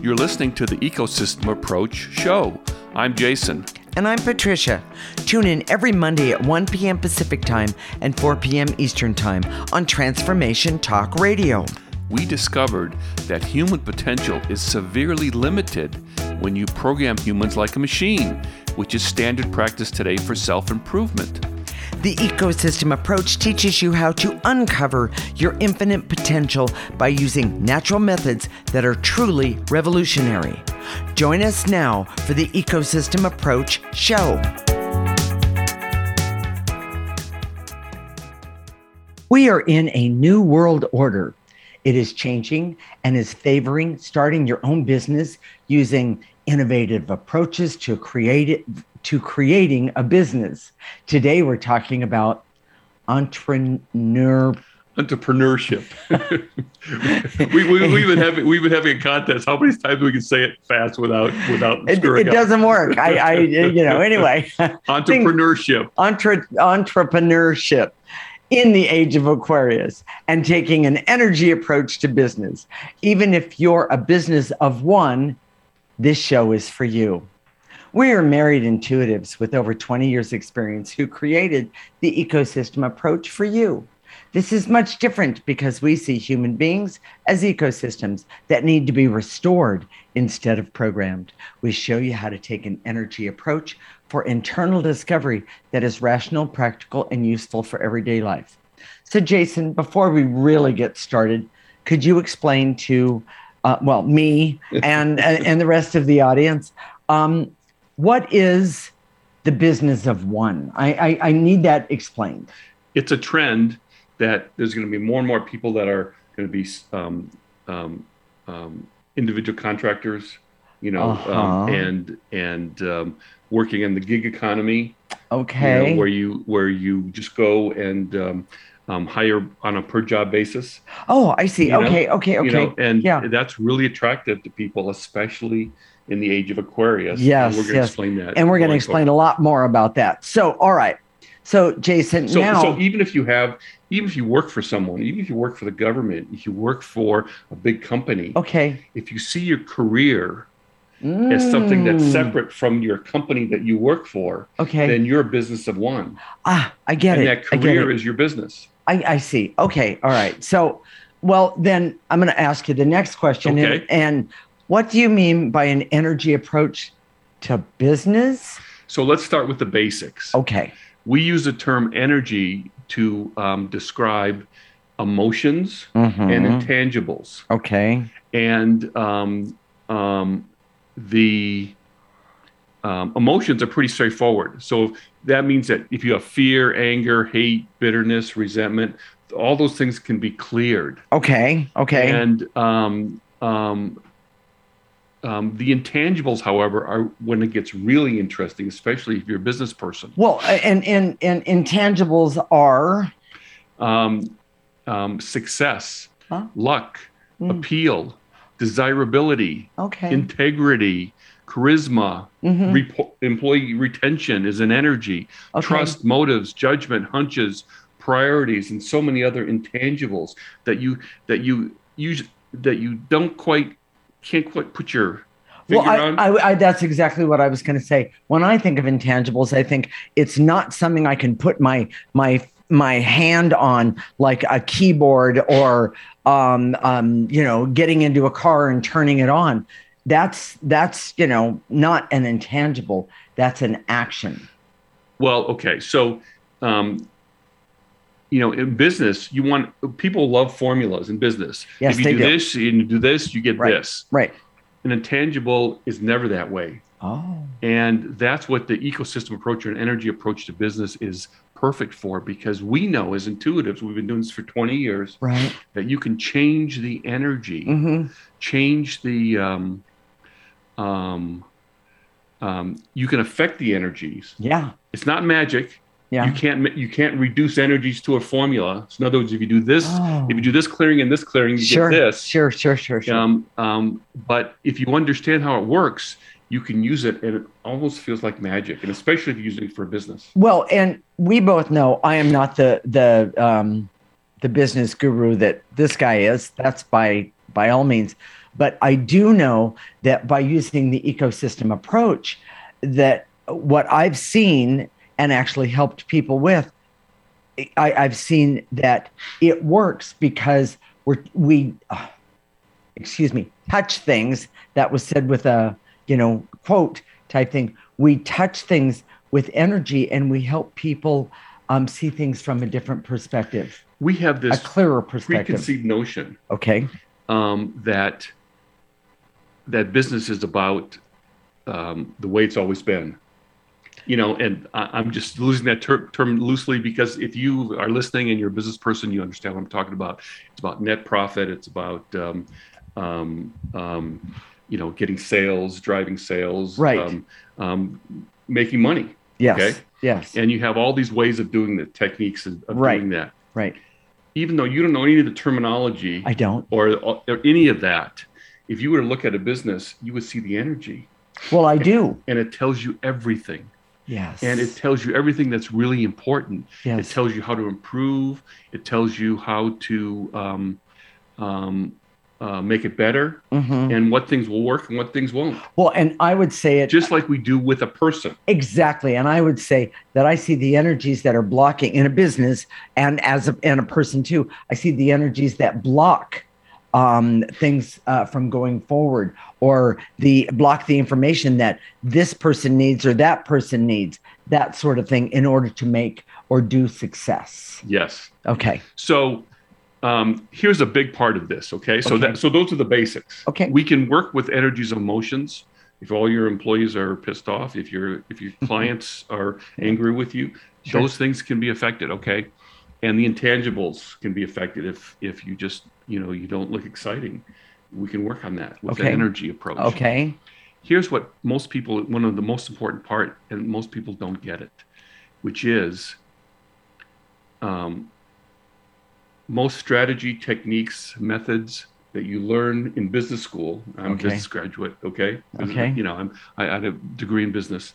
You're listening to the Ecosystem Approach Show. I'm Jason. And I'm Patricia. Tune in every Monday at 1 p.m. Pacific Time and 4 p.m. Eastern Time on Transformation Talk Radio. We discovered that human potential is severely limited when you program humans like a machine, which is standard practice today for self-improvement. The Ecosystem Approach teaches you how to uncover your infinite potential by using natural methods that are truly revolutionary. Join us now for the Ecosystem Approach Show. We are in a new world order. It is changing and is favoring starting your own business using innovative approaches to creating a business. Today, we're talking about entrepreneurship. We've been having a contest. How many times we can say it fast without screwing it up? Doesn't work. Anyway. Entrepreneurship. Entrepreneurship in the age of Aquarius, and taking an energy approach to business. Even if you're a business of one, this show is for you. We are married intuitives with over 20 years experience who created the Ecosystem Approach for you. This is much different because we see human beings as ecosystems that need to be restored instead of programmed. We show you how to take an energy approach for internal discovery that is rational, practical, and useful for everyday life. So, Jason, before we really get started, could you explain to me and the rest of the audience, what is the business of one? I need that explained. It's a trend that there's going to be more and more people that are going to be individual contractors, and working in the gig economy. Okay. Where you just go and hire on a per job basis. Oh, I see. Okay. That's really attractive to people, especially in the age of Aquarius. Yes. And we're going to explain that. And we're going to explain a lot more about that. So, all right. So, Jason, so even if you work for someone, even if you work for the government, if you work for a big company, okay, if you see your career as something that's separate from your company that you work for, okay, then you're a business of one. I get it. And that career is your business. I see. Okay. All right. So, well, then I'm going to ask you the next question. Okay. And what do you mean by an energy approach to business? So let's start with the basics. Okay. We use the term energy to describe emotions and intangibles. Okay. And the emotions are pretty straightforward. So that means that if you have fear, anger, hate, bitterness, resentment, all those things can be cleared. Okay. And the intangibles, however, are when it gets really interesting, especially if you're a business person. Well, and intangibles are success, luck, appeal, desirability, integrity, charisma, employee retention is an energy, trust, motives, judgment, hunches, priorities, and so many other intangibles that you can't quite put your finger on. I that's exactly what I was going to say. When I think of intangibles, I think it's not something I can put my hand on, like a keyboard or getting into a car and turning it on. That's not an intangible. That's an action. Well, okay. So in business, people love formulas in business. Yes, if you do this and you do this, you get this. Right. An intangible is never that way. Oh. And that's what the ecosystem approach or an energy approach to business is perfect for, because we know as intuitives, we've been doing this for 20 years, right, that you can change the energy, change the, you can affect the energies. Yeah. It's not magic. Yeah. You can't reduce energies to a formula. So in other words, if you do this, if you do this clearing and this clearing, you get this. Sure. But if you understand how it works, you can use it, and it almost feels like magic, and especially if you're using it for a business. Well, and we both know I am not the business guru that this guy is. That's by all means. But I do know that by using the ecosystem approach, that what I've seen and actually helped people with, I've seen that it works because we touch things. That was said with a, quote type thing. We touch things with energy, and we help people see things from a different perspective. We have this a clearer perspective. Preconceived notion, okay, that business is about the way it's always been. And I'm just using that term loosely because if you are listening and you're a business person, you understand what I'm talking about. It's about net profit. It's about, getting sales, driving sales, right. Making money. Yes. Okay. Yes. And you have all these ways of doing the techniques of right. doing that. Right. Even though you don't know any of the terminology, I don't, or any of that, if you were to look at a business, you would see the energy. Well, I do. And it tells you everything. Yes. And it tells you everything that's really important. Yes. It tells you how to improve. It tells you how to make it better, and what things will work and what things won't. Well, and I would say it just like we do with a person. Exactly. And I would say that I see the energies that are blocking in a business, and and a person too. I see the energies that block things from going forward, or block the information that this person needs or that person needs, that sort of thing, in order to make or do success. Yes. Okay. So here's a big part of this. Okay. So those are the basics. Okay. We can work with energies of emotions. If all your employees are pissed off, if your clients are angry with you, sure, those things can be affected. Okay. And the intangibles can be affected if you just, you don't look exciting. We can work on that with an energy approach. Okay. Here's what one of the most important part, and most people don't get it, which is most strategy, techniques, methods that you learn in business school. I'm a business graduate. Okay. I had a degree in business.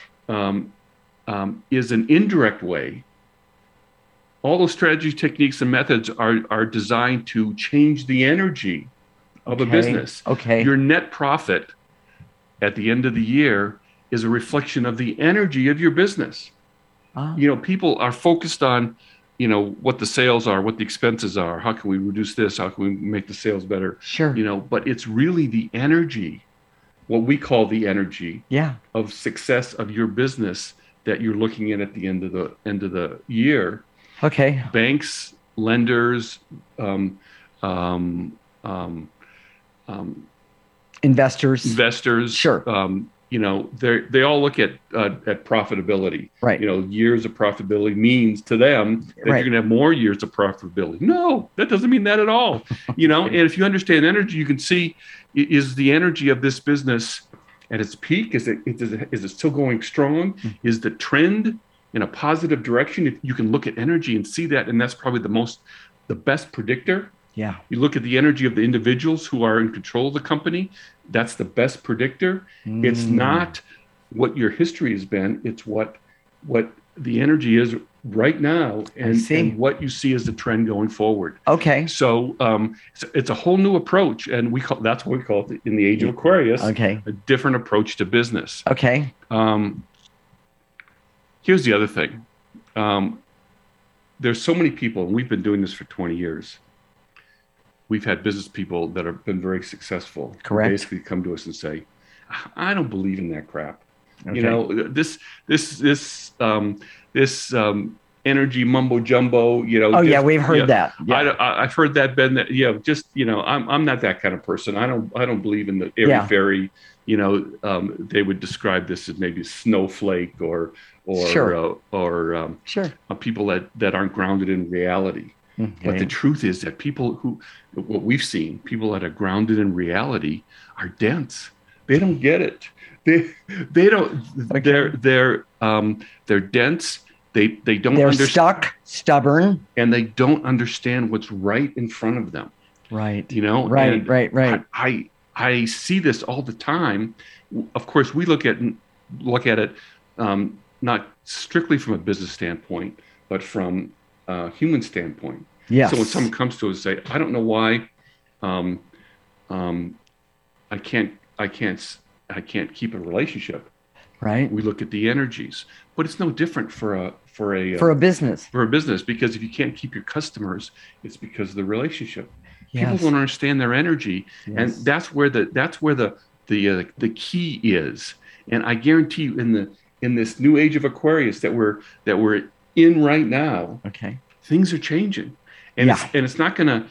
Is an indirect way. All those strategy, techniques, and methods are designed to change the energy of a business. Okay. Your net profit at the end of the year is a reflection of the energy of your business. People are focused on, what the sales are, what the expenses are, how can we reduce this, how can we make the sales better? Sure. But it's really the energy, what we call the energy of success of your business that you're looking at the end of the year. Okay. Banks, lenders, investors. Sure. They all look at profitability. Right. Years of profitability means to them that you're going to have more years of profitability. No, that doesn't mean that at all. And if you understand energy, you can see, is the energy of this business at its peak? Is it still going strong? Mm-hmm. Is the trend in a positive direction? If you can look at energy and see that, and that's probably the best predictor. Yeah. You look at the energy of the individuals who are in control of the company. That's the best predictor. It's not what your history has been. It's what the energy is right now, and what you see as the trend going forward. Okay. So it's a whole new approach, and that's what we call it in the age of Aquarius. Okay. A different approach to business. Okay. Here's the other thing. There's so many people, and we've been doing this for 20 years. We've had business people that have been very successful. Correct. Basically come to us and say, I don't believe in that crap. Okay. This energy mumbo jumbo, we've heard that. Yeah. I've heard that, Ben, that, I'm not that kind of person. I don't believe in the airy fairy, they would describe this as maybe a snowflake or sure. People that aren't grounded in reality. Okay. But the truth is that what we've seen, people that are grounded in reality are dense. They don't get it. They don't. Okay. They're dense. They don't. They're stuck, stubborn, and they don't understand what's right in front of them. Right. Right. I see this all the time. Of course, we look at it not strictly from a business standpoint, but from human standpoint. Yes. So when someone comes to us and say, I don't know why I can't keep a relationship. Right. We look at the energies, but it's no different for a business. For a business, because if you can't keep your customers, it's because of the relationship. Yes. People don't understand their energy, yes. and that's where the key is. And I guarantee you, in this new age of Aquarius that we're in right now, okay, things are changing, and it's not going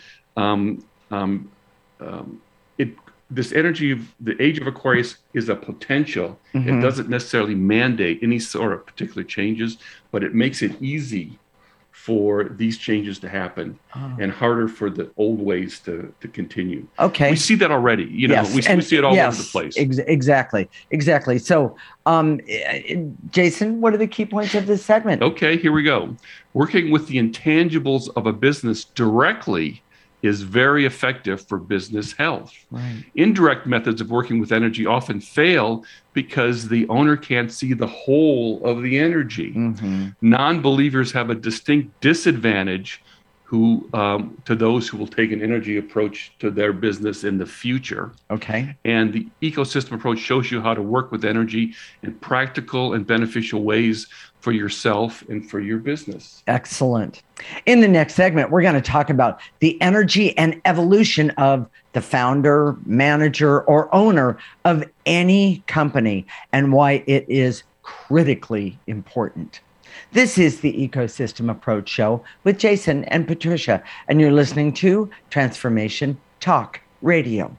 to. This energy of the age of Aquarius is a potential. It doesn't necessarily mandate any sort of particular changes, but it makes it easy for these changes to happen and harder for the old ways to continue. Okay. We see that already. We see it all over the place. Exactly. So, Jason, what are the key points of this segment? Okay, here we go. Working with the intangibles of a business directly is very effective for business health. Right. Indirect methods of working with energy often fail because the owner can't see the whole of the energy. Non-believers have a distinct disadvantage to those who will take an energy approach to their business in the future. Okay. And the ecosystem approach shows you how to work with energy in practical and beneficial ways for yourself and for your business. Excellent. In the next segment, we're going to talk about the energy and evolution of the founder, manager, or owner of any company and why it is critically important. This is the Ecosystem Approach Show with Jason and Patricia, and you're listening to Transformation Talk Radio.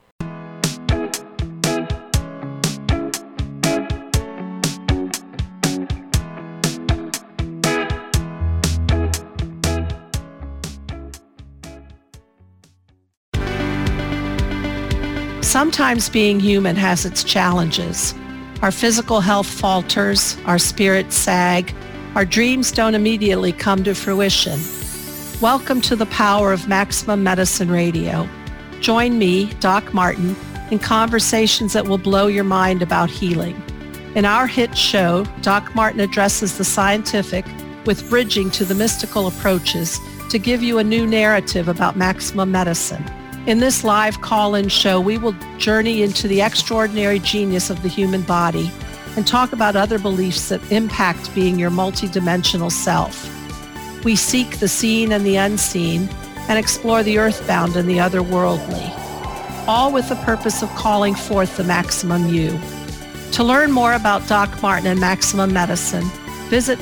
Sometimes being human has its challenges. Our physical health falters, our spirits sag, our dreams don't immediately come to fruition. Welcome to the power of Maximum Medicine Radio. Join me, Doc Martin, in conversations that will blow your mind about healing. In our hit show, Doc Martin addresses the scientific with bridging to the mystical approaches to give you a new narrative about maximum medicine. In this live call-in show, we will journey into the extraordinary genius of the human body and talk about other beliefs that impact being your multidimensional self. We seek the seen and the unseen and explore the earthbound and the otherworldly, all with the purpose of calling forth the maximum you. To learn more about Doc Martin and Maximum Medicine, visit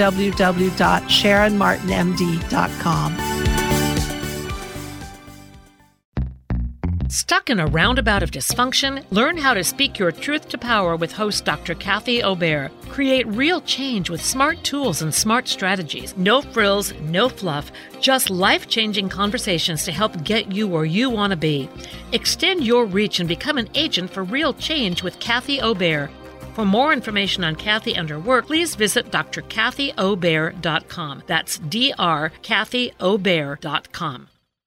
www.sharonmartinmd.com. Stuck in a roundabout of dysfunction? Learn how to speak your truth to power with host Dr. Kathy Obear. Create real change with smart tools and smart strategies. No frills, no fluff, just life-changing conversations to help get you where you want to be. Extend your reach and become an agent for real change with Kathy Obear. For more information on Kathy and her work, please visit drkathyobear.com. That's drkathyobear.com.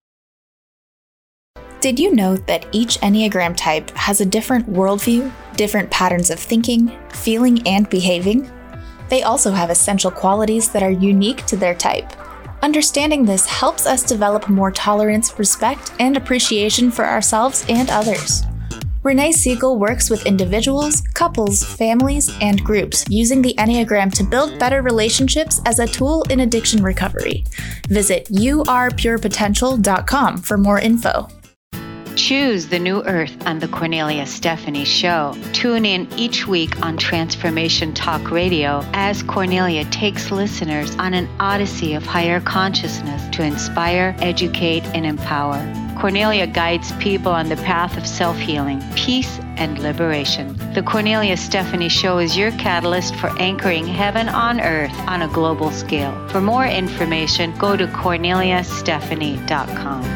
Did you know that each Enneagram type has a different worldview, different patterns of thinking, feeling, and behaving? They also have essential qualities that are unique to their type. Understanding this helps us develop more tolerance, respect, and appreciation for ourselves and others. Renee Siegel works with individuals, couples, families, and groups using the Enneagram to build better relationships as a tool in addiction recovery. Visit yourpurepotential.com for more info. Choose the New Earth on the Cornelia Stephanie Show. Tune in each week on Transformation Talk Radio as Cornelia takes listeners on an odyssey of higher consciousness to inspire, educate, and empower. Cornelia guides people on the path of self-healing, peace, and liberation. The Cornelia Stephanie Show is your catalyst for anchoring heaven on earth on a global scale. For more information, go to corneliastephanie.com.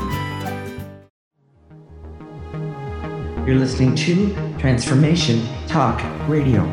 You're listening to Transformation Talk Radio.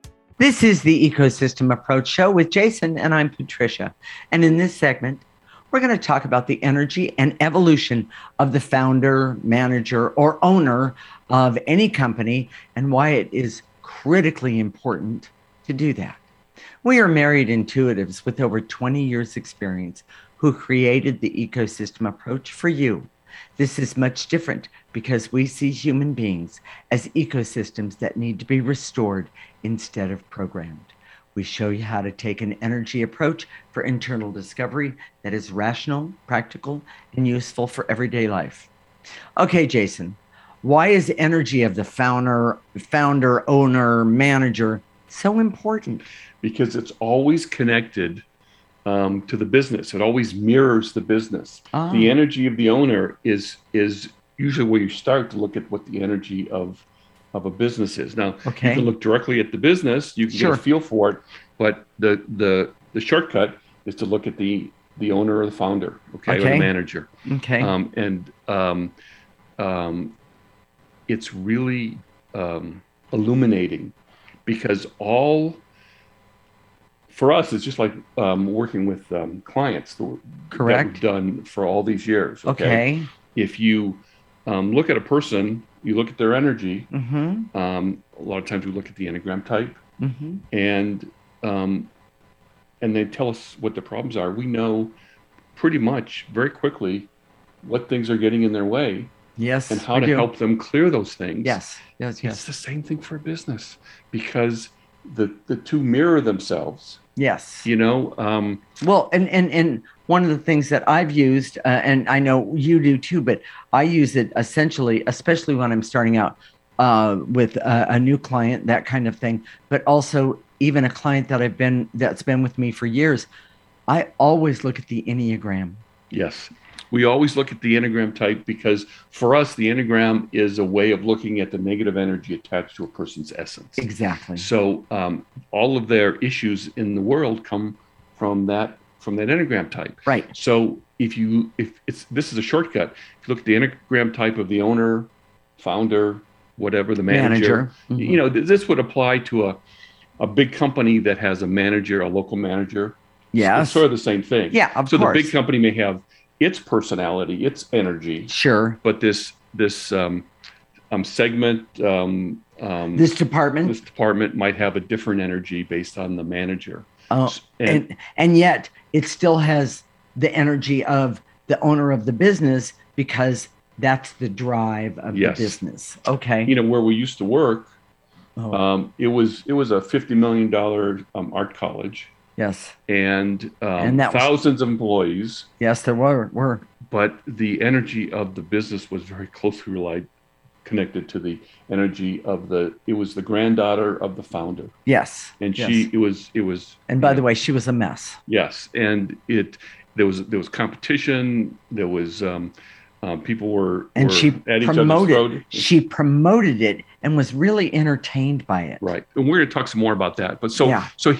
This is the Ecosystem Approach Show with Jason, and I'm Patricia. And in this segment, we're going to talk about the energy and evolution of the founder, manager, or owner of any company and why it is critically important to do that. We are married intuitives with over 20 years experience who created the ecosystem approach for you. This is much different because we see human beings as ecosystems that need to be restored instead of programmed. We show you how to take an energy approach for internal discovery that is rational, practical, and useful for everyday life. Okay, Jason, why is energy of the founder, owner, manager so important? Because it's always connected to the business. It always mirrors the business. The energy of the owner is usually where you start to look at what the energy of a business is. Now, you can look directly at the business, you can get a feel for it, but the shortcut is to look at the owner or the founder, or the manager. It's really illuminating because for us, it's just like working with clients that we've done for all these years. If you look at a person, you look at their energy. A lot of times we look at the Enneagram type, and they tell us what the problems are. We know pretty much very quickly what things are getting in their way. Yes, and how to help them clear those things. Yes. It's the same thing for business because the two mirror themselves. Yes. Well, and one of the things that I've used, and I know you do too, but I use it essentially, especially when I'm starting out with a new client, that kind of thing, but also even a client that's been with me for years. I always look at the Enneagram. Yes. We always look at the Enneagram type because for us, the Enneagram is a way of looking at the negative energy attached to a person's essence. Exactly. So all of their issues in the world come from that Enneagram type. Right. So this is a shortcut. If you look at the Enneagram type of the owner, founder, whatever, the manager. This would apply to a big company that has a manager, a local manager. Yes. It's sort of the same thing. Yeah, of course. So the big company may have its personality, its energy. Sure. But this segment, this department might have a different energy based on the manager. And yet it still has the energy of the owner of the business because that's the drive of the business. Okay. Where we used to work, it was a $50 million art college. Yes. And that thousands of employees. Yes, there were. But the energy of the business was very closely connected to the energy of it was the granddaughter of the founder. Yes. And it was. And by the way, she was a mess. Yes. And there was competition. There was, people were at each other's throat. She promoted it and was really entertained by it. Right. And we're going to talk some more about that. But so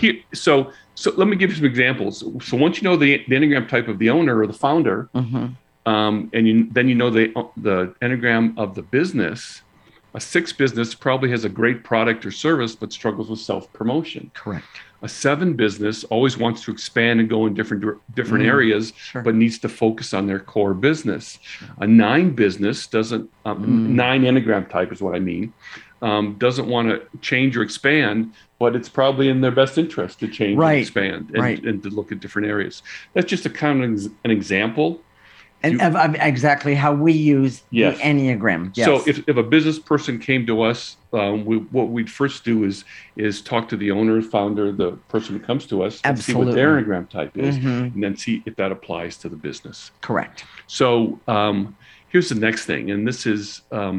let me give you some examples. So once you know the Enneagram type of the owner or the founder, and then you know the Enneagram of the business, a 6 business probably has a great product or service, but struggles with self-promotion. Correct. A 7 business always wants to expand and go in different areas, but needs to focus on their core business. Sure. A 9 business doesn't, 9 Enneagram type is what I mean, doesn't want to change or expand, but it's probably in their best interest to change and expand and to look at different areas. That's just an example. And of exactly how we use the Enneagram. Yes. So if a business person came to us, what we'd first do is talk to the owner, founder, the person who comes to us, and see what their Enneagram type is, and then see if that applies to the business. Correct. So here's the next thing, and this is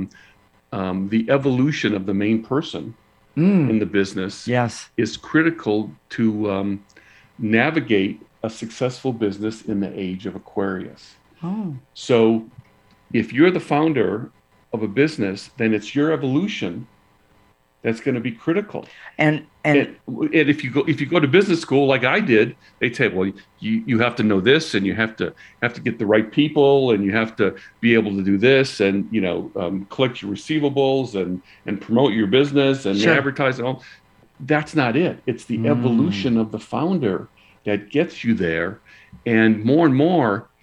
the evolution of the main person in the business is critical to navigate a successful business in the age of Aquarius. So if you're the founder of a business, then it's your evolution that's going to be critical. And if you go to business school like I did, they say, well, you have to know this, and you have to get the right people, and you have to be able to do this, and collect your receivables and promote your business and advertise and all. That's not it. It's the evolution of the founder that gets you there, and more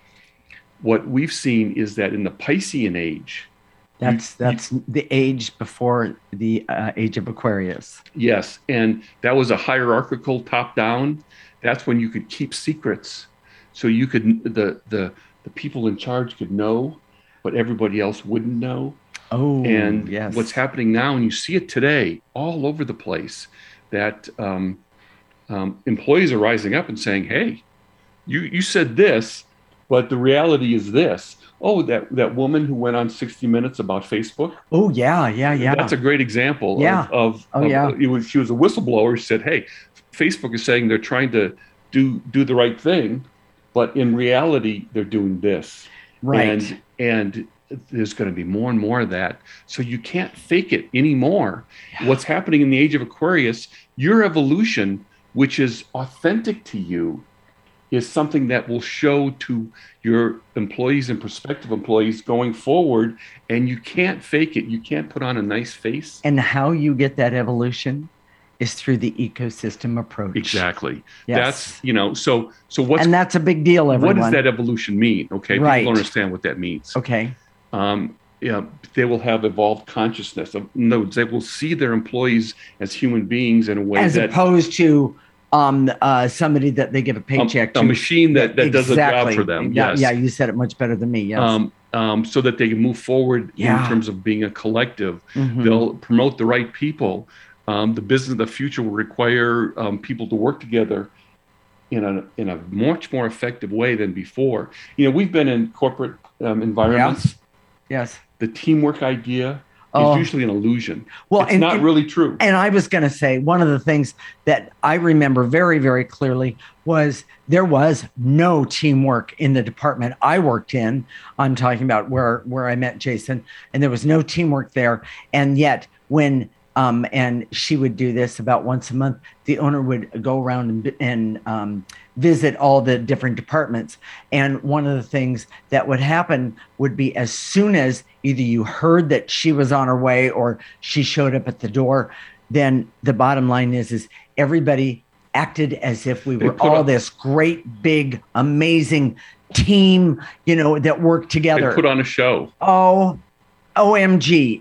what we've seen is that in the Piscean age, that's the age before the age of Aquarius. Yes, and that was a hierarchical top down. That's when you could keep secrets, so you could the people in charge could know, but everybody else wouldn't know. Oh, and yes. What's happening now, and you see it today all over the place, that employees are rising up and saying, "Hey, you said this, but the reality is this." Oh, that woman who went on 60 Minutes about Facebook. Oh, yeah. That's a great example. Yeah. She was a whistleblower. She said, "Hey, Facebook is saying they're trying to do the right thing, but in reality, they're doing this." Right. And there's going to be more and more of that. So you can't fake it anymore. Yeah. What's happening in the age of Aquarius, your evolution, which is authentic to you, is something that will show to your employees and prospective employees going forward, and you can't fake it. You can't put on a nice face. And how you get that evolution is through the ecosystem approach. Exactly. Yes. That's, so what's... And that's a big deal, everyone. What does that evolution mean? Okay. Right. People don't understand what that means. Okay. They will have evolved consciousness. In other words, they will see their employees as human beings in a way as opposed to somebody that they give a paycheck to. A machine that does a job for them. Yeah, yes. Yeah, you said it much better than me. Yes. So that they can move forward in terms of being a collective. Mm-hmm. They'll promote the right people. The business of the future will require people to work together in a much more effective way than before. We've been in corporate environments. Yeah. Yes. The teamwork idea is usually an illusion. Well, it's not really true. And I was going to say, one of the things that I remember very, very clearly was there was no teamwork in the department I worked in. I'm talking about where I met Jason, and there was no teamwork there. And yet when and she would do this about once a month, the owner would go around and visit all the different departments. And one of the things that would happen would be, as soon as either you heard that she was on her way or she showed up at the door, then the bottom line is everybody acted as if we were all this great, big, amazing team, that worked together. They put on a show. Oh, OMG.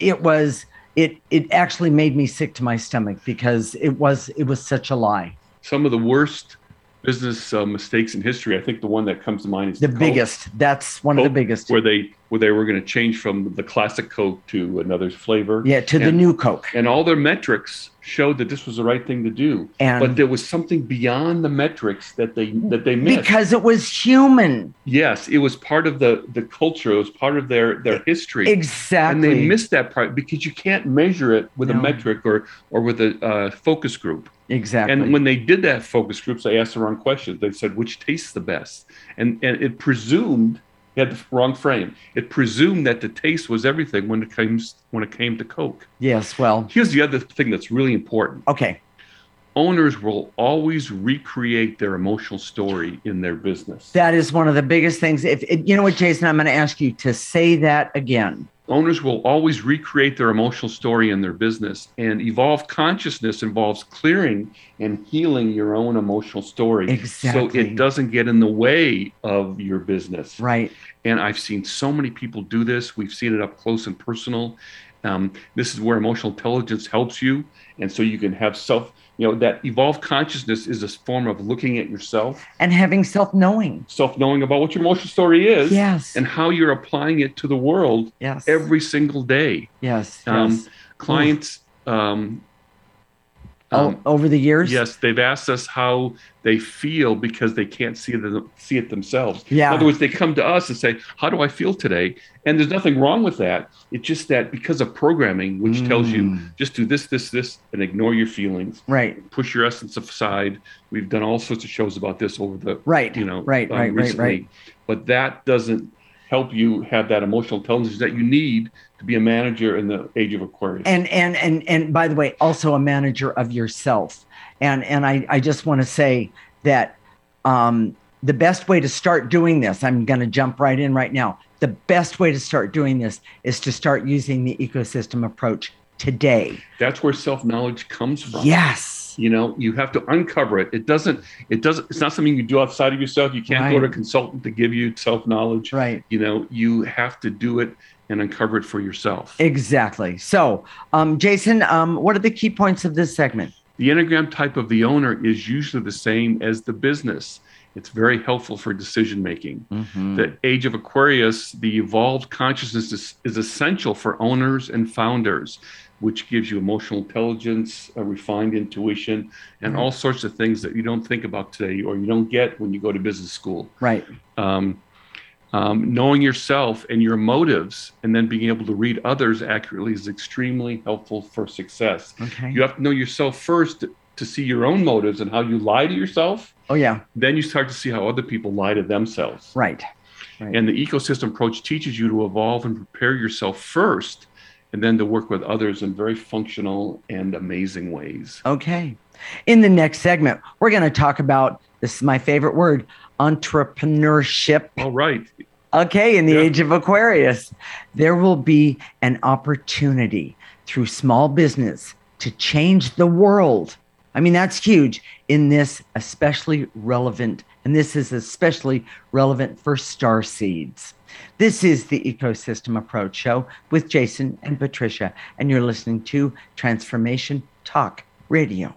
It actually made me sick to my stomach, because it was such a lie. Some of the worst business mistakes in history. I think the one that comes to mind is the biggest. That's one of the biggest. Where they were going to change from the classic Coke to another flavor. Yeah, to the new Coke. And all their metrics showed that this was the right thing to do. But there was something beyond the metrics that they missed. Because it was human. Yes, it was part of the culture. It was part of their history. Exactly. And they missed that part, because you can't measure it with a metric or with a focus group. Exactly. And when they did that focus groups, they asked the wrong questions. They said, which tastes the best? And it presumed, they had the wrong frame. It presumed that the taste was everything when it came to Coke. Yes, well. Here's the other thing that's really important. Okay. Owners will always recreate their emotional story in their business. That is one of the biggest things. You know what, Jason, I'm going to ask you to say that again. Owners will always recreate their emotional story in their business, and evolved consciousness involves clearing and healing your own emotional story. Exactly. So it doesn't get in the way of your business. Right. And I've seen so many people do this. We've seen it up close and personal. This is where emotional intelligence helps you. And so you can have that evolved consciousness is a form of looking at yourself. And having self-knowing about what your emotional story is. Yes. And how you're applying it to the world. Yes. Every single day. Yes. Clients... over the years? Yes, they've asked us how they feel because they can't see it themselves. Yeah. In other words, they come to us and say, how do I feel today? And there's nothing wrong with that. It's just that because of programming, which tells you just do this, and ignore your feelings. Right. Push your essence aside. We've done all sorts of shows about this over the, recently. Right. But that doesn't help you have that emotional intelligence that you need to be a manager in the age of Aquarius. And by the way, also a manager of yourself. And I just want to say that the best way to start doing this, I'm going to jump right in right now. The best way to start doing this is to start using the ecosystem approach today. That's where self-knowledge comes from. Yes. You have to uncover it. It's not something you do outside of yourself. You can't go to a consultant to give you self-knowledge. Right. You have to do it and uncover it for yourself. Exactly. So, Jason, what are the key points of this segment? The Enneagram type of the owner is usually the same as the business. It's very helpful for decision making. The age of Aquarius, the evolved consciousness is essential for owners and founders, which gives you emotional intelligence, a refined intuition, and all sorts of things that you don't think about today or you don't get when you go to business school. Right. Knowing yourself and your motives and then being able to read others accurately is extremely helpful for success. Okay. You have to know yourself first to see your own motives and how you lie to yourself. Oh, yeah. Then you start to see how other people lie to themselves. Right. And the ecosystem approach teaches you to evolve and prepare yourself first, and then to work with others in very functional and amazing ways. Okay. In the next segment, we're going to talk about, this is my favorite word, entrepreneurship. All right. Okay. In the age of Aquarius, there will be an opportunity through small business to change the world. I mean, that's huge in this especially relevant, and this is especially relevant for star seeds. This is the Ecosystem Approach Show with Jason and Patricia, and you're listening to Transformation Talk Radio.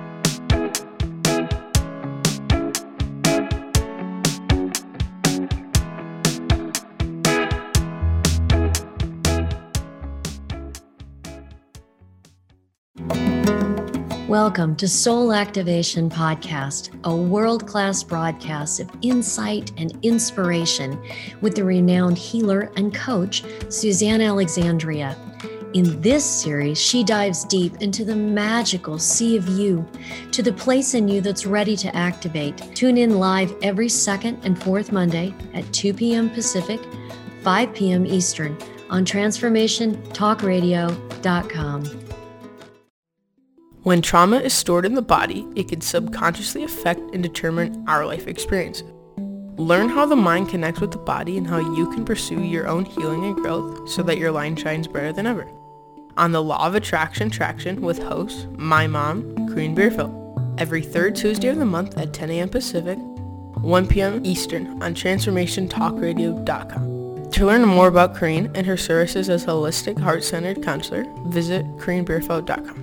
Welcome to Soul Activation Podcast, a world-class broadcast of insight and inspiration with the renowned healer and coach, Suzanne Alexandria. In this series, she dives deep into the magical sea of you, to the place in you that's ready to activate. Tune in live every second and fourth Monday at 2 p.m. Pacific, 5 p.m. Eastern on TransformationTalkRadio.com. When trauma is stored in the body, it can subconsciously affect and determine our life experiences. Learn how the mind connects with the body and how you can pursue your own healing and growth so that your light shines brighter than ever. On the Law of Attraction Traction with host, my mom, Corinne Beerfield, every third Tuesday of the month at 10 a.m. Pacific, 1 p.m. Eastern on TransformationTalkRadio.com. To learn more about Corinne and her services as a holistic, heart-centered counselor, visit CorinneBeerfield.com.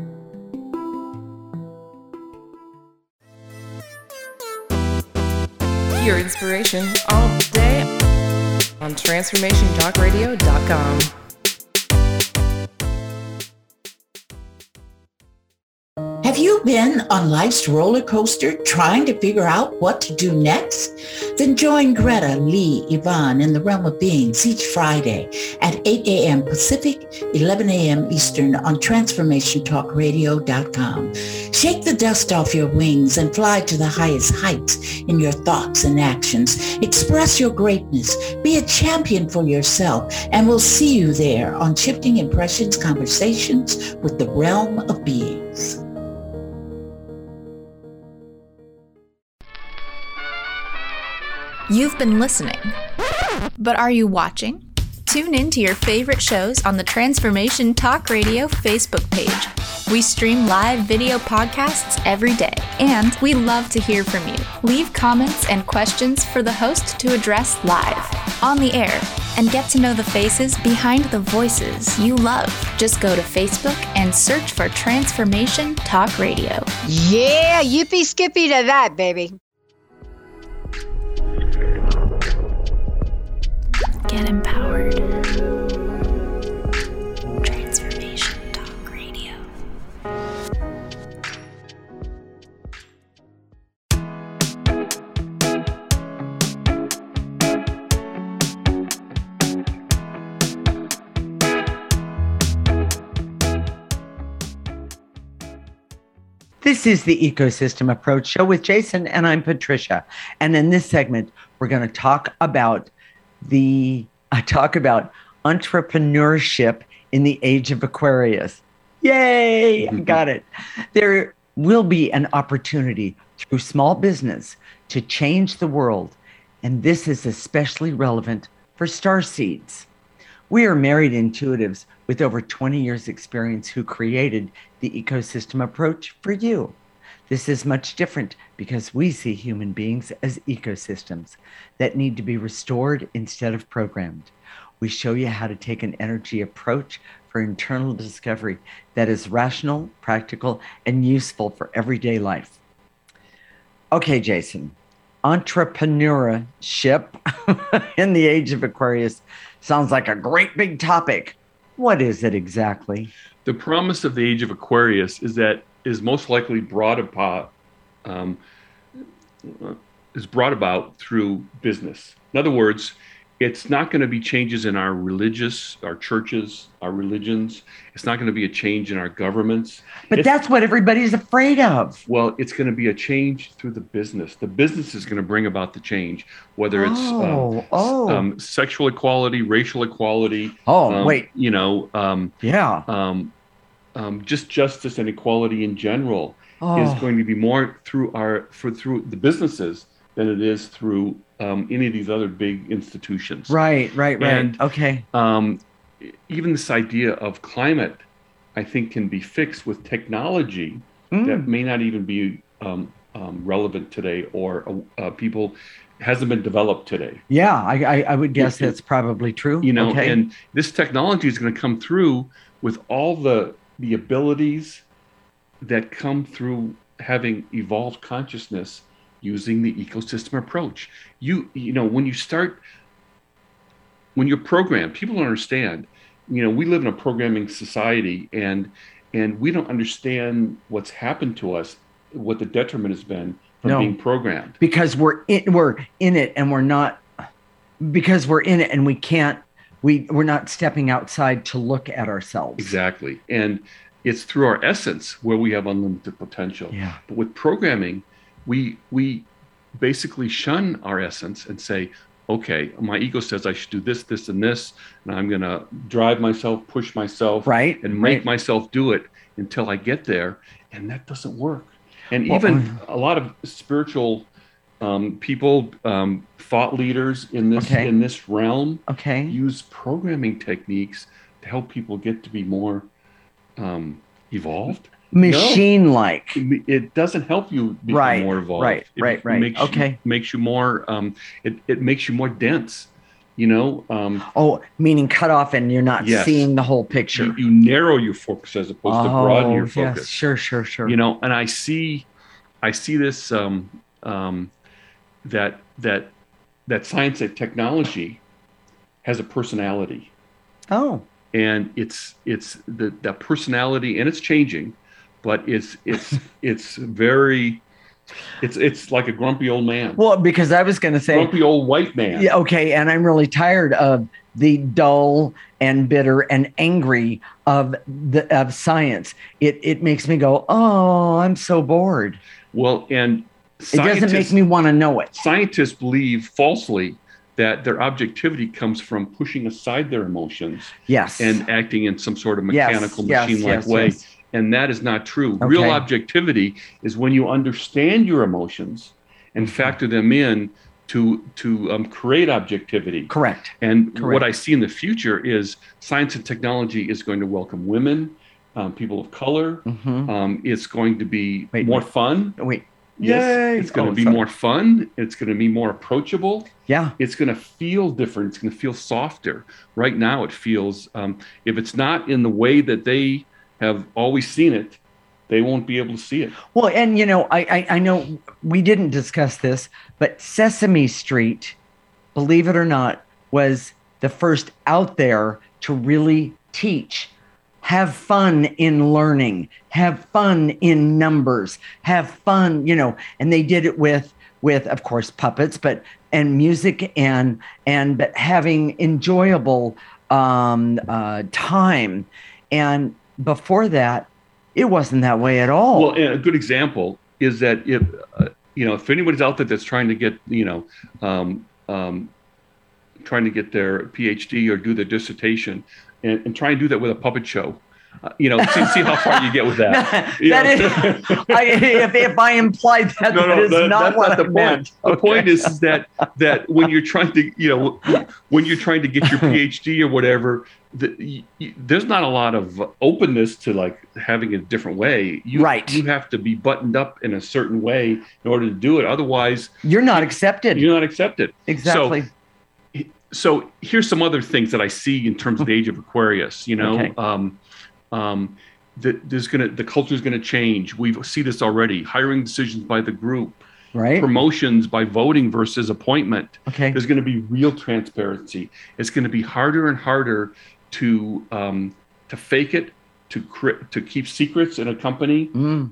Your inspiration all day on TransformationTalkRadio.com. Have you been on life's roller coaster trying to figure out what to do next? Then join Greta, Lee, Yvonne in the Realm of Beings each Friday at 8 a.m. Pacific, 11 a.m. Eastern on TransformationTalkRadio.com. Shake the dust off your wings and fly to the highest heights in your thoughts and actions. Express your greatness. Be a champion for yourself, and we'll see you there on Shifting Impressions Conversations with the Realm of Beings. You've been listening, but are you watching? Tune in to your favorite shows on the Transformation Talk Radio Facebook page. We stream live video podcasts every day, and we love to hear from you. Leave comments and questions for the host to address live, on the air, and get to know the faces behind the voices you love. Just go to Facebook and search for Transformation Talk Radio. Yeah, yippee skippy to that, baby. Get empowered. Transformation Talk Radio. This is the Ecosystem Approach Show with Jason, and I'm Patricia. And in this segment, we're going to talk about entrepreneurship in the age of Aquarius. Yay! I got it. There will be an opportunity through small business to change the world. And this is especially relevant for star seeds. We are married intuitives with over 20 years experience who created the ecosystem approach for you. This is much different because we see human beings as ecosystems that need to be restored instead of programmed. We show you how to take an energy approach for internal discovery that is rational, practical, and useful for everyday life. Okay, Jason, entrepreneurship in the age of Aquarius sounds like a great big topic. What is it exactly? The promise of the age of Aquarius is most likely brought about through business. In other words, it's not going to be changes in our churches, our religions. It's not going to be a change in our governments. But that's what everybody's afraid of. Well, it's going to be a change through the business. The business is going to bring about the change, whether it's sexual equality, racial equality. Just justice and equality in general is going to be more through the businesses than it is through any of these other big institutions. Right. And, okay. Even this idea of climate, I think, can be fixed with technology that may not even be relevant today, or hasn't been developed today. Yeah, I would guess that's probably true. And this technology is going to come through with all the abilities that come through having evolved consciousness using the ecosystem approach. When you're programmed, people don't understand. We live in a programming society, and we don't understand what's happened to us, what the detriment has been from being programmed. Because we're in it, and we're not. Because we're in it, and we can't. We're not stepping outside to look at ourselves. Exactly, and it's through our essence where we have unlimited potential. Yeah. But with programming, we basically shun our essence and say, okay, my ego says I should do this, this, and this, and I'm going to drive myself, push myself, and make myself do it until I get there, and that doesn't work. And even a lot of spiritual people, thought leaders in this realm, use programming techniques to help people get to be more evolved. Machine-like. It doesn't help you become more evolved. It makes you more. It makes you more dense. Meaning cut off, and you're not seeing the whole picture. You narrow your focus as opposed to broaden your focus. Yes, sure. And I see this that science and technology has a personality. Oh. And it's that personality, and it's changing. But it's like a grumpy old man. Well, because I was going to say grumpy old white man. Yeah, okay, and I'm really tired of the dull and bitter and angry of science. It makes me go, oh, I'm so bored. Well, and it doesn't make me want to know it. Scientists believe falsely that their objectivity comes from pushing aside their emotions. Yes. And acting in some sort of mechanical, machine-like way. Yes. And that is not true. Okay. Real objectivity is when you understand your emotions and factor them in to create objectivity. Correct. And what I see in the future is science and technology is going to welcome women, people of color. It's going to be more fun. Yes, it's going to be more fun. It's going to be more approachable. Yeah. It's going to feel different. It's going to feel softer. Right now it feels, if it's not in the way that they have always seen it, they won't be able to see it. Well, and I know we didn't discuss this, but Sesame Street, believe it or not, was the first out there to really teach. Have fun in learning, have fun in numbers, have fun, and they did it with of course puppets, and music and having enjoyable time. And before that, it wasn't that way at all. Well, and a good example is that if anybody's out there that's trying to get trying to get their PhD or do their dissertation, and try and do that with a puppet show. See how far you get with that. If I implied that, that is not what I meant. The point is that when you're trying to, when you're trying to get your PhD or whatever, there's not a lot of openness to like having a different way. You have to be buttoned up in a certain way in order to do it. Otherwise, you're not accepted. Exactly. So here's some other things that I see in terms of the age of Aquarius. The culture is going to change. We see this already. Hiring decisions by the group, right? Promotions by voting versus appointment. Okay. There's going to be real transparency. It's going to be harder and harder to fake it, to keep secrets in a company.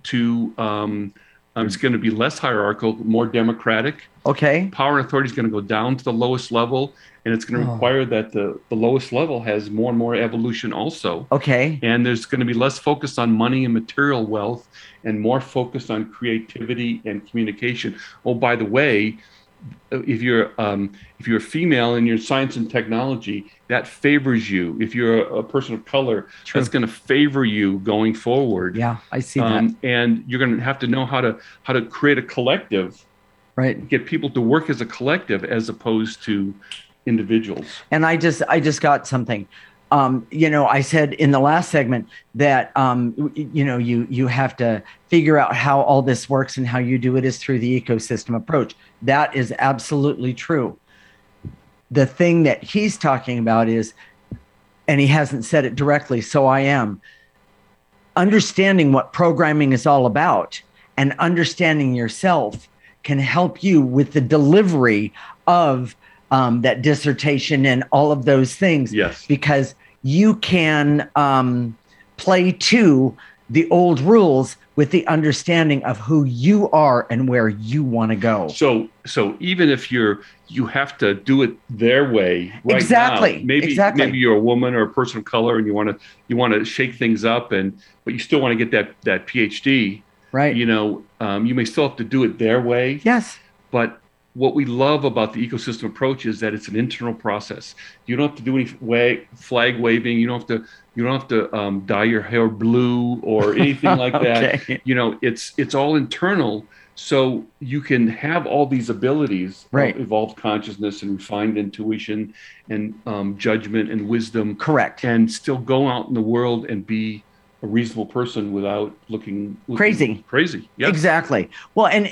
It's going to be less hierarchical, more democratic. Okay. Power and authority is going to go down to the lowest level, and it's going to require that the lowest level has more and more evolution also. Okay. And there's going to be less focus on money and material wealth and more focus on creativity and communication. Oh, by the way, if you're a female and you're in science and technology, that favors you. If you're a person of color, that's going to favor you going forward. Yeah, I see that. And you're going to have to know how to create a collective, right? Get people to work as a collective as opposed to individuals. And I just got something. I said in the last segment that you have to figure out how all this works, and how you do it is through the ecosystem approach. That is absolutely true. The thing that he's talking about is, and he hasn't said it directly, so I am, understanding what programming is all about and understanding yourself can help you with the delivery of that dissertation and all of those things. Yes. Because you can play to the old rules with the understanding of who you are and where you want to go. So even if you have to do it their way right exactly. now, maybe you're a woman or a person of color and you want to shake things up, but you still want to get that PhD. Right. You may still have to do it their way. Yes. But what we love about the ecosystem approach is that it's an internal process. You don't have to do any flag waving. You don't have to dye your hair blue or anything like that. Okay. It's all internal. So you can have all these abilities right. of evolved consciousness and refined intuition and judgment and wisdom. Correct. And still go out in the world and be a reasonable person without looking crazy. Yes. Exactly. Well, and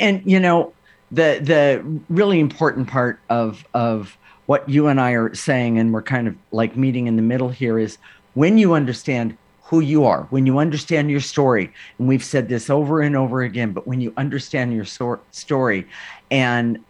the really important part of what you and I are saying, and we're kind of like meeting in the middle here, is when you understand who you are, when you understand your story, and we've said this over and over again, but when you understand your story and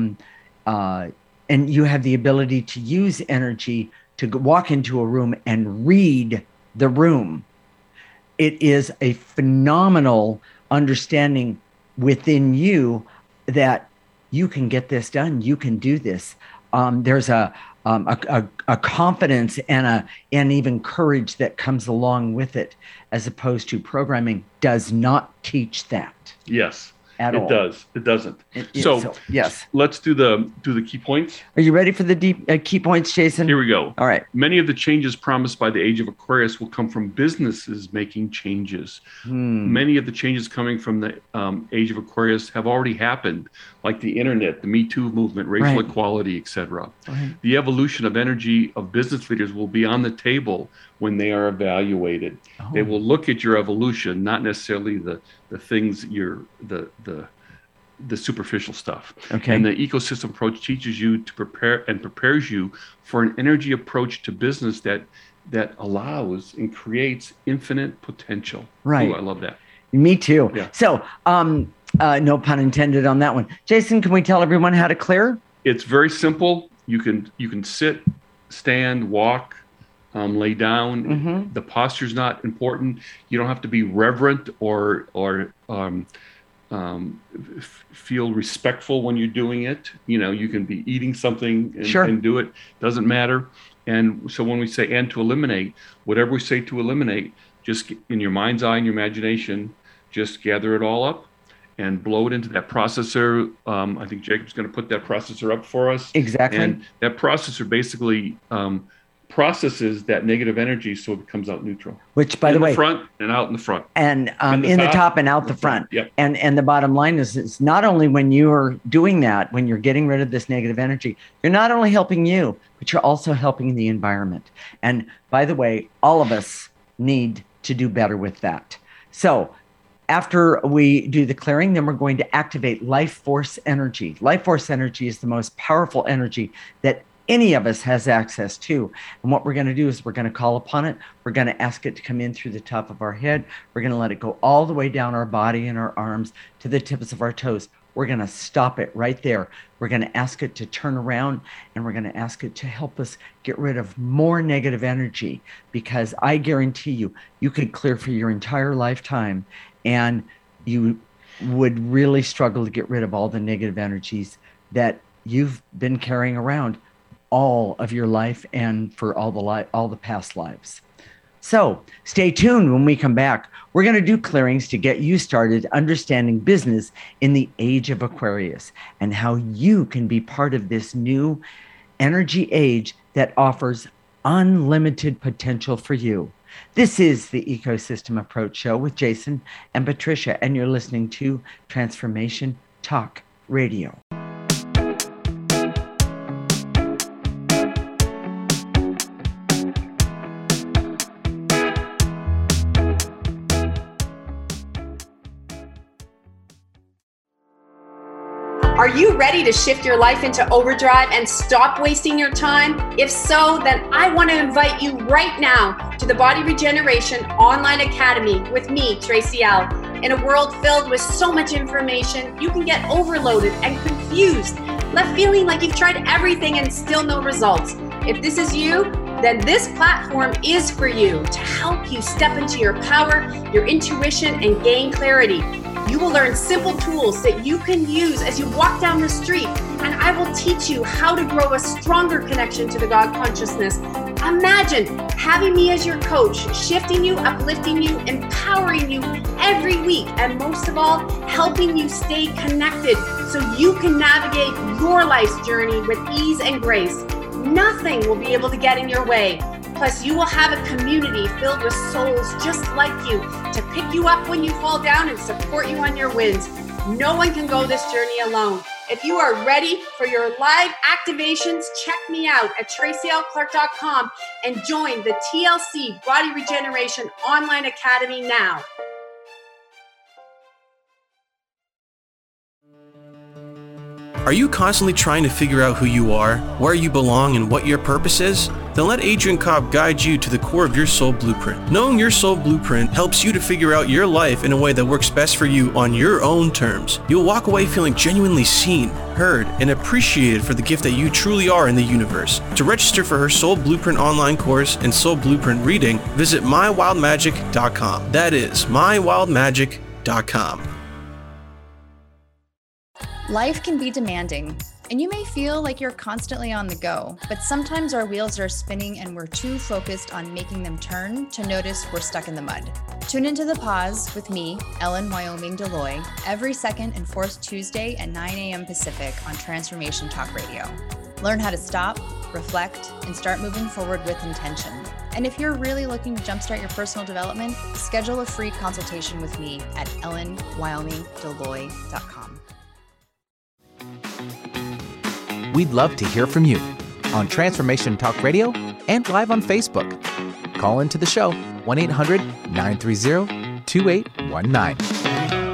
you have the ability to use energy to walk into a room and read the room, it is a phenomenal understanding within you that you can get this done. You can do this. There's a confidence and even courage that comes along with it, as opposed to programming does not teach that. Yes, at all. It does. It doesn't. So yes, let's do the key points. Are you ready for the deep key points, Jason? Here we go. All right. Many of the changes promised by the age of Aquarius will come from businesses making changes. Many of the changes coming from the age of Aquarius have already happened, like the internet, the Me Too movement, racial equality, etc. Right. The evolution of energy of business leaders will be on the table when they are evaluated. Oh. They will look at your evolution, not necessarily the things the superficial stuff. Okay. And the ecosystem approach teaches you to prepare and prepares you for an energy approach to business that allows and creates infinite potential. Right. Ooh, I love that. Me too. Yeah. So, no pun intended on that one. Jason, can we tell everyone how to clear? It's very simple. You can sit, stand, walk, lay down. Mm-hmm. The posture's not important. You don't have to be reverent or feel respectful when you're doing it. You can be eating something and do it. Doesn't matter. And so when we say and to eliminate, whatever we say to eliminate, just in your mind's eye and your imagination, just gather it all up and blow it into that processor. I think Jacob's going to put that processor up for us. Exactly. And that processor basically processes that negative energy so it comes out neutral. Which, by the way, front and out in the front. And in the top and out the front. Yep. And the bottom line is, it's not only when you are doing that, when you're getting rid of this negative energy, you're not only helping you, but you're also helping the environment. And by the way, all of us need to do better with that. So after we do the clearing, then we're going to activate life force energy. Life force energy is the most powerful energy that any of us has access to. And what we're going to do is we're going to call upon it. We're going to ask it to come in through the top of our head. We're going to let it go all the way down our body and our arms to the tips of our toes. We're going to stop it right there. We're going to ask it to turn around, and we're going to ask it to help us get rid of more negative energy, because I guarantee you, you could clear for your entire lifetime and you would really struggle to get rid of all the negative energies that you've been carrying around all of your life and for all the past lives. So stay tuned. When we come back, we're going to do clearings to get you started understanding business in the age of Aquarius and how you can be part of this new energy age that offers unlimited potential for you. This is the Ecosystem Approach Show with Jason and Patricia, and you're listening to Transformation Talk Radio. Are you ready to shift your life into overdrive and stop wasting your time? If so, then I want to invite you right now to the Body Regeneration Online Academy with me, Tracy L. In a world filled with so much information, you can get overloaded and confused, left feeling like you've tried everything and still no results. If this is you, then this platform is for you to help you step into your power, your intuition, and gain clarity. You will learn simple tools that you can use as you walk down the street, and I will teach you how to grow a stronger connection to the God consciousness. Imagine having me as your coach, shifting you, uplifting you, empowering you every week, and most of all, helping you stay connected so you can navigate your life's journey with ease and grace. Nothing will be able to get in your way. Plus, you will have a community filled with souls just like you to pick you up when you fall down and support you on your wins. No one can go this journey alone. If you are ready for your live activations, check me out at tracylclark.com and join the TLC Body Regeneration Online Academy now. Are you constantly trying to figure out who you are, where you belong, and what your purpose is? Then let Adrian Cobb guide you to the core of your soul blueprint. Knowing your soul blueprint helps you to figure out your life in a way that works best for you on your own terms. You'll walk away feeling genuinely seen, heard, and appreciated for the gift that you truly are in the universe. To register for her Soul Blueprint online course and Soul Blueprint reading, visit mywildmagic.com. That is mywildmagic.com. Life can be demanding, and you may feel like you're constantly on the go, but sometimes our wheels are spinning and we're too focused on making them turn to notice we're stuck in the mud. Tune into The Pause with me, Ellen Wyoming Deloy, every second and fourth Tuesday at 9 a.m. Pacific on Transformation Talk Radio. Learn how to stop, reflect, and start moving forward with intention. And if you're really looking to jumpstart your personal development, schedule a free consultation with me at ellenwyomingdeloy.com. We'd love to hear from you on Transformation Talk Radio and live on Facebook. Call into the show 1-800-930-2819.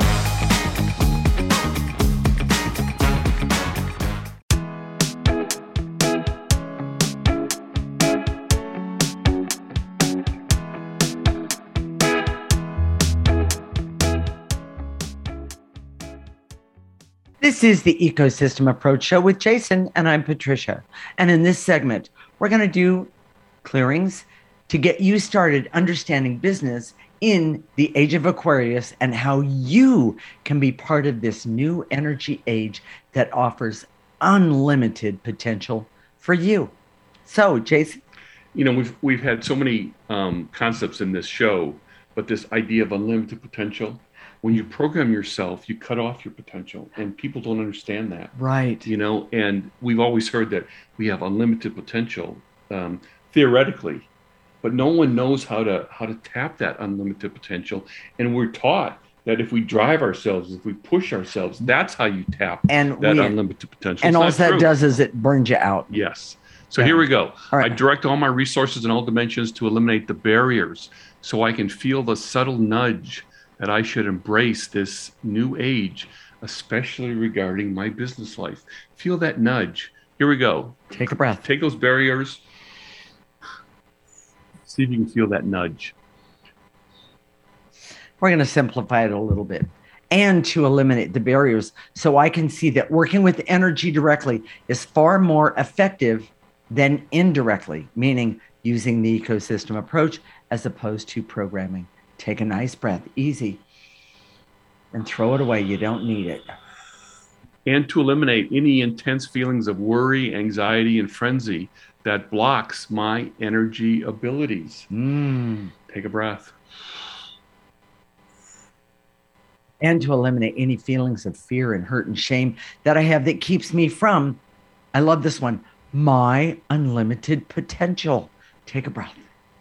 This is the Ecosystem Approach Show with Jason, and I'm Patricia. And in this segment, we're going to do clearings to get you started understanding business in the age of Aquarius and how you can be part of this new energy age that offers unlimited potential for you. So, Jason? You know, we've had so many concepts in this show, but this idea of unlimited potential, when you program yourself, you cut off your potential, and people don't understand that. Right. You know, and we've always heard that we have unlimited potential theoretically, but no one knows how to tap that unlimited potential. And we're taught that if we drive ourselves, if we push ourselves, that's how you tap unlimited potential. And all that does is it burns you out. Yes. So here we go. Right. I direct all my resources in all dimensions to eliminate the barriers so I can feel the subtle nudge that I should embrace this new age, especially regarding my business life. Feel that nudge. Here we go. Take a breath. Take those barriers. See if you can feel that nudge. We're going to simplify it a little bit. And to eliminate the barriers so I can see that working with energy directly is far more effective than indirectly, meaning using the ecosystem approach as opposed to programming. Take a nice breath, easy, and throw it away. You don't need it. And to eliminate any intense feelings of worry, anxiety, and frenzy that blocks my energy abilities. Take a breath. And to eliminate any feelings of fear and hurt and shame that I have that keeps me from, I love this one, my unlimited potential. Take a breath.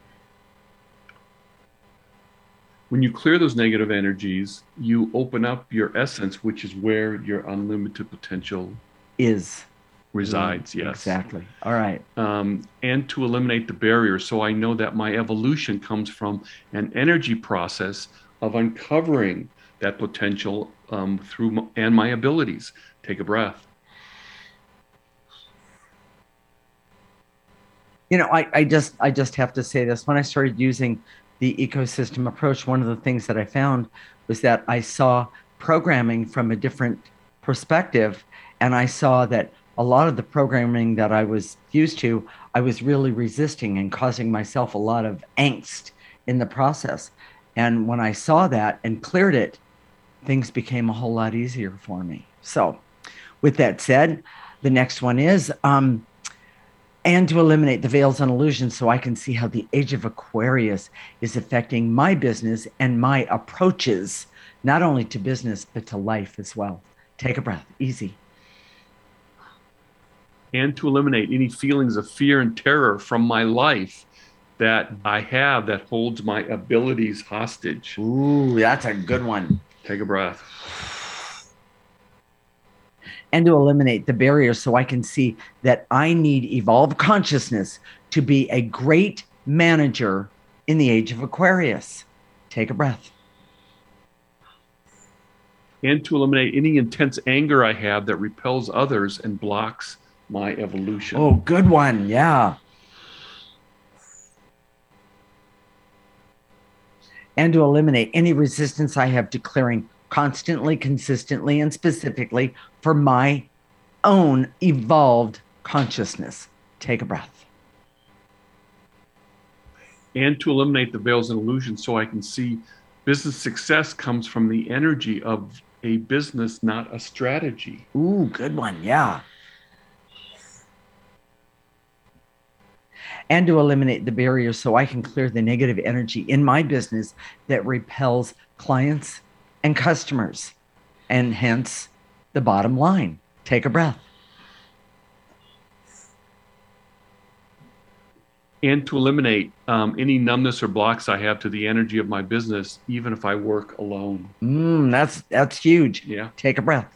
When you clear those negative energies, you open up your essence, which is where your unlimited potential resides. Yes, exactly. All right. And to eliminate the barriers, so I know that my evolution comes from an energy process of uncovering that potential through my abilities. Take a breath. You know, I just have to say this. When I started using the ecosystem approach, one of the things that I found was that I saw programming from a different perspective, and I saw that a lot of the programming that I was used to, I was really resisting and causing myself a lot of angst in the process. And when I saw that and cleared it, things became a whole lot easier for me. So with that said, the next one is, and to eliminate the veils and illusions so I can see how the age of Aquarius is affecting my business and my approaches, not only to business, but to life as well. Take a breath, easy. And to eliminate any feelings of fear and terror from my life that I have that holds my abilities hostage. Ooh, that's a good one. Take a breath. And to eliminate the barriers so I can see that I need evolved consciousness to be a great manager in the age of Aquarius. Take a breath. And to eliminate any intense anger I have that repels others and blocks my evolution. Oh, good one. Yeah. And to eliminate any resistance I have to clearing constantly, consistently, and specifically for my own evolved consciousness. Take a breath. And to eliminate the veils and illusions so I can see business success comes from the energy of a business, not a strategy. Ooh, good one. Yeah. And to eliminate the barriers so I can clear the negative energy in my business that repels clients and customers, and hence the bottom line. Take a breath. And to eliminate any numbness or blocks I have to the energy of my business, even if I work alone. That's huge. Yeah. Take a breath.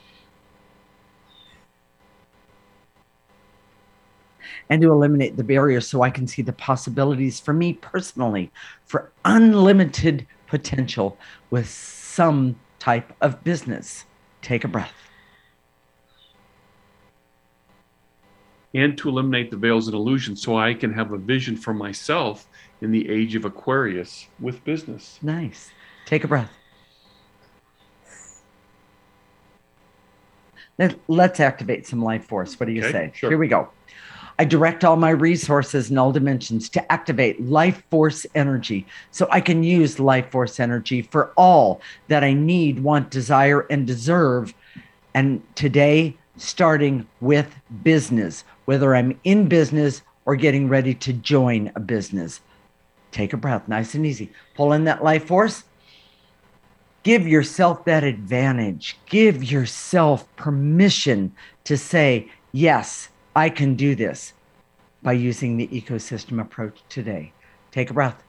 And to eliminate the barriers so I can see the possibilities for me personally for unlimited potential with some type of business. Take a breath. And to eliminate the veils and illusions so I can have a vision for myself in the age of Aquarius with business. Nice. Take a breath. Let's activate some life force. What do you say? Sure. Here we go. I direct all my resources in all dimensions to activate life force energy so I can use life force energy for all that I need, want, desire, and deserve. And today, starting with business, whether I'm in business or getting ready to join a business. Take a breath, nice and easy. Pull in that life force. Give yourself that advantage. Give yourself permission to say, yes, I can do this. by using the ecosystem approach today. Take a breath.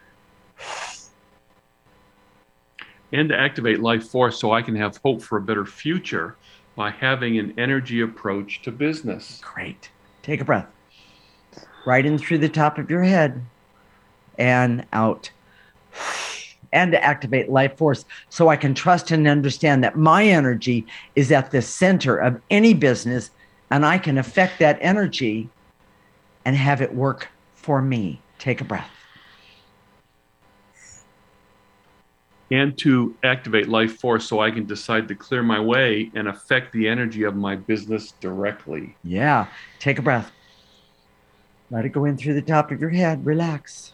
And to activate life force so I can have hope for a better future by having an energy approach to business. Great. Take a breath. Right in through the top of your head and out. And to activate life force so I can trust and understand that my energy is at the center of any business, and I can affect that energy and have it work for me. Take a breath. And to activate life force so I can decide to clear my way and affect the energy of my business directly. Yeah. Take a breath. Let it go in through the top of your head. Relax.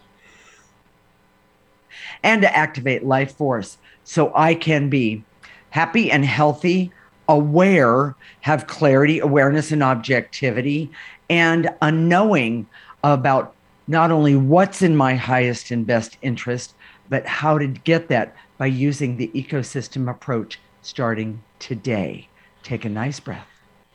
And to activate life force so I can be happy and healthy, aware, have clarity, awareness, and objectivity, and a knowing about not only what's in my highest and best interest, but how to get that by using the ecosystem approach starting today. Take a nice breath.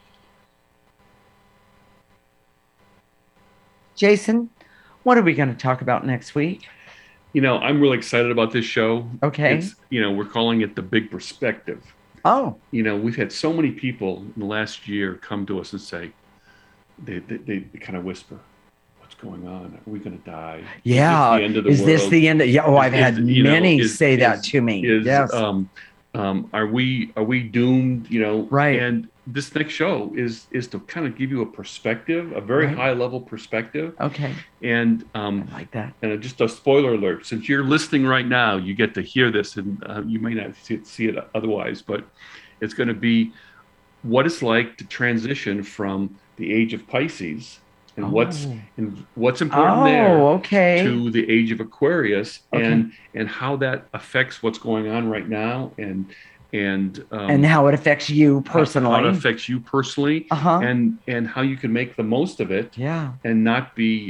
Jason, what are we going to talk about next week? You know, I'm really excited about this show. Okay. It's, you know, we're calling it The Big Perspective. Oh. You know, we've had so many people in the last year come to us and say, they kind of whisper, what's going on? Are we going to die? Yeah. Is this the end of the world? Is this the end? Yeah. Oh, I've had many say that to me. Yes. Are we doomed? You know, right. And this next show is to kind of give you a perspective, a very high level perspective. Okay. And I like that. And just a spoiler alert: since you're listening right now, you get to hear this, and you may not see it otherwise, but it's going to be what it's like to transition from the age of Pisces and what's important there to the age of Aquarius, and how that affects what's going on right now, and how it affects you personally. How it affects you personally, and how you can make the most of it, and not be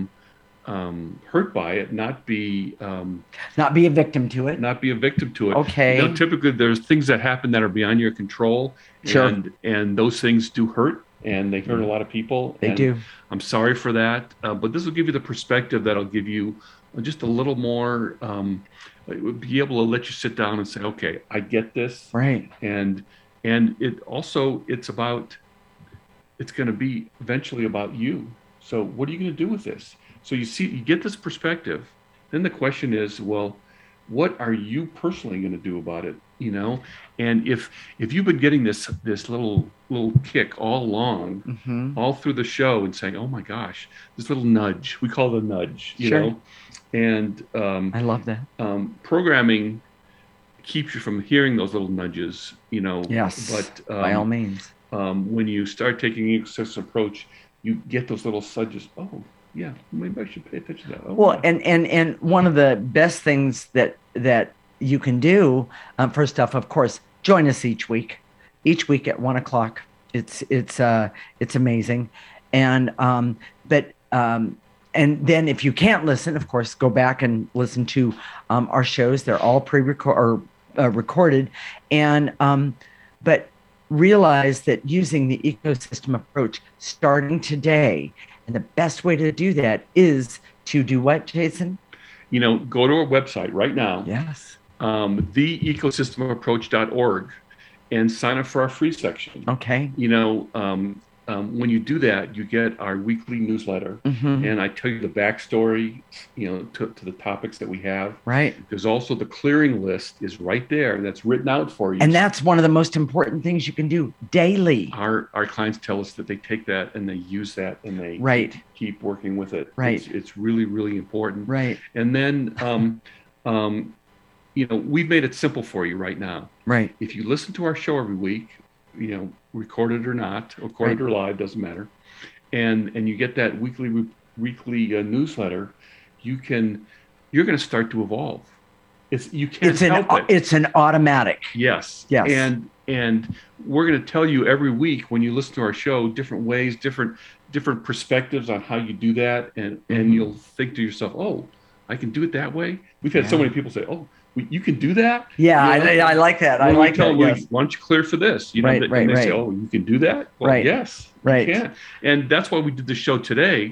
hurt by it, not be a victim to it. Not be a victim to it. Okay. You know, typically there's things that happen that are beyond your control, and those things do hurt, and they hurt a lot of people. They do. I'm sorry for that, but this will give you the perspective that'll give you just a little more. Be able to let you sit down and say, okay, I get this. Right. And it also, it's going to be eventually about you. So what are you going to do with this? So you get this perspective. Then the question is, well, what are you personally going to do about it? You know, and if you've been getting this little kick all along, all through the show, and saying, oh my gosh, this little nudge, we call it a nudge, you know. And I love that. Programming keeps you from hearing those little nudges, you know. Yes. But by all means, when you start taking an ecosystem approach, you get those little nudges. Oh, yeah, maybe I should pay attention to that. Oh, well, and one of the best things that you can do, first off, of course, join us each week at 1:00. It's amazing, and and then if you can't listen, of course, go back and listen to our shows. They're all recorded. And but realize that using the ecosystem approach starting today, and the best way to do that is to do what, Jason? You know, go to our website right now. Yes. theecosystemapproach.org and sign up for our free section. Okay. You know, when you do that, you get our weekly newsletter, and I tell you the backstory, you know, to the topics that we have. Right. There's also the clearing list is right there, and that's written out for you. And that's one of the most important things you can do daily. Our clients tell us that they take that and they use that, and they keep working with it. Right. It's really, really important. Right. And then, you know, we've made it simple for you right now. Right. If you listen to our show every week, you know, recorded or not, recorded or live, doesn't matter, and you get that weekly newsletter, you're going to start to evolve. It's an automatic. Yes. Yes. And we're going to tell you every week when you listen to our show different ways, different perspectives on how you do that, and you'll think to yourself, oh, I can do it that way. We've had so many people say, oh, you can do that? Yeah, you know? I like that. I like that. Yes. Why don't you clear for this? You know, and they say, oh, you can do that? Well, yes, you can. And that's why we did the show today,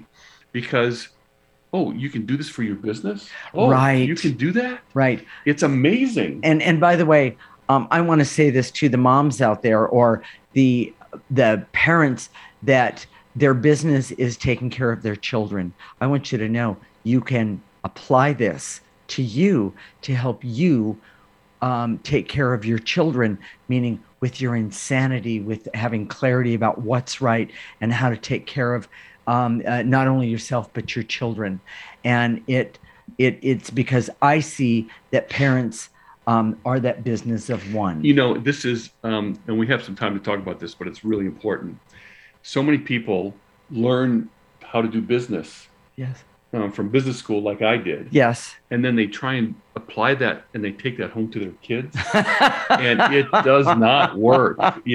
because, oh, you can do this for your business? Oh, right. You can do that? Right. It's amazing. And by the way, I want to say this to the moms out there or the parents that their business is taking care of their children. I want you to know you can apply this to you to help you take care of your children, meaning with your insanity, with having clarity about what's right and how to take care of not only yourself, but your children. And it's because I see that parents are that business of one. You know, this is, and we have some time to talk about this, but it's really important. So many people learn how to do business. Yes. From business school like I did. Yes. And then they try and apply that and they take that home to their kids. And it does not work,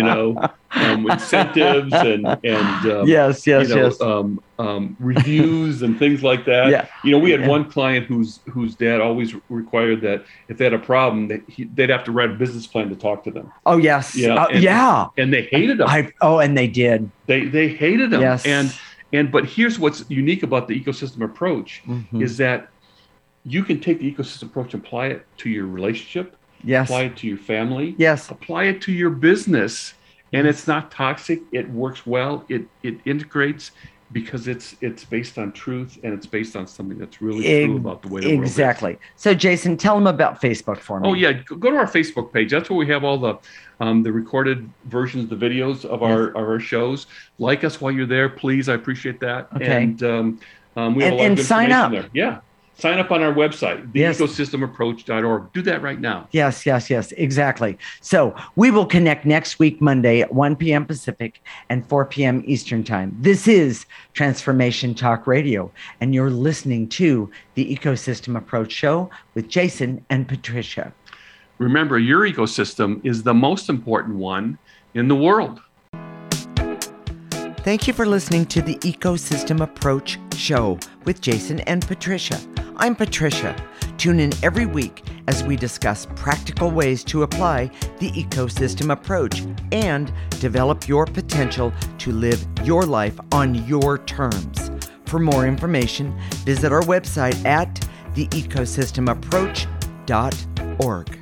incentives and yes. reviews and things like that. Yeah. We had one client whose dad always required that if they had a problem, they'd have to write a business plan to talk to them. Oh, yes. And they hated them. And they did. They hated them. Yes. But here's what's unique about the ecosystem approach is that you can take the ecosystem approach and apply it to your relationship, apply it to your family, apply it to your business, and it's not toxic. It works well. It integrates because it's based on truth and it's based on something that's really true about the way the world is. Exactly. So, Jason, tell them about Facebook for me. Oh yeah, go to our Facebook page. That's where we have all the recorded versions, the videos of our shows. Like us while you're there, please. I appreciate that. Okay. And we have a lot of sign up. there. Yeah. Sign up on our website, theecosystemapproach.org. Do that right now. Yes, exactly. So we will connect next week, Monday at 1 p.m. Pacific and 4 p.m. Eastern Time. This is Transformation Talk Radio, and you're listening to the Ecosystem Approach Show with Jason and Patricia. Remember, your ecosystem is the most important one in the world. Thank you for listening to the Ecosystem Approach Show with Jason and Patricia. I'm Patricia. Tune in every week as we discuss practical ways to apply the ecosystem approach and develop your potential to live your life on your terms. For more information, visit our website at theecosystemapproach.org.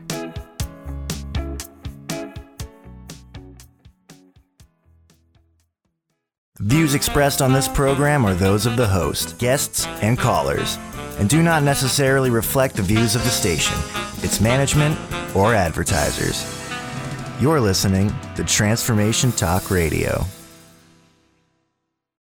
Views expressed on this program are those of the host, guests, and callers, and do not necessarily reflect the views of the station, its management, or advertisers. You're listening to Transformation Talk Radio.